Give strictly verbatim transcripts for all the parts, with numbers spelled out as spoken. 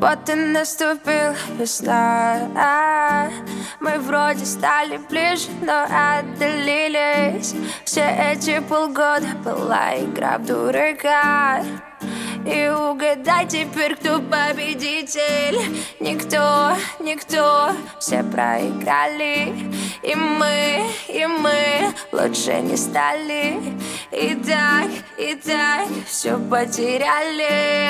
Вот и наступил весна. Мы вроде стали ближе, но отдалились. Все эти полгода была игра в дурака. И угадай теперь, кто победитель. Никто, никто, все проиграли. И мы, и мы лучше не стали. И так, и так все потеряли.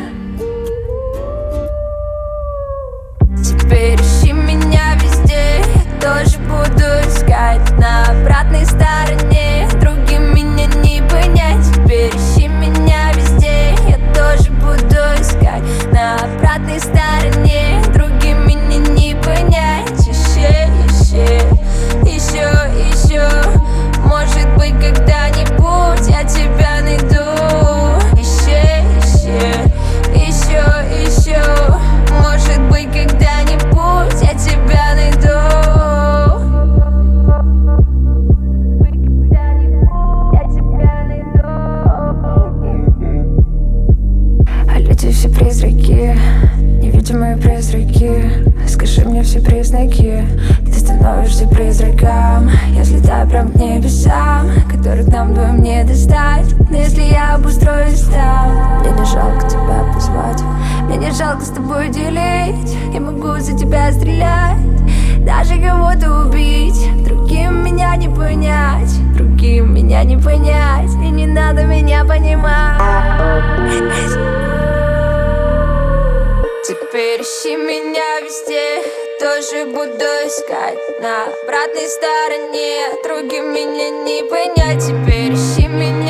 Теперь ищи меня везде, я тоже буду искать. На обратной стороне другим меня не понять. Теперь ищи меня везде, я тоже буду искать. На обратной стороне другим меня не понять. Ищи, ищи, еще, еще. Может быть, когда-нибудь я тебя найду. Ищи, ищи, еще, еще. Может быть, когда-нибудь я тебя найду. Я тебя найду. А люди все призраки, невидимые призраки. Скажи мне все признаки, ты становишься призраком. Я взлетаю прям к небесам, которых нам двоим не достать. Но если я обустроюсь там, мне не жалко тебя позвать. Мне не жалко с тобой делить. Я могу за тебя стрелять, даже кого-то убить. Другим меня не понять, другим меня не понять. И не надо меня понимать. Теперь ищи меня везде, тоже буду искать. На обратной стороне другим меня не понять. Теперь ищи меня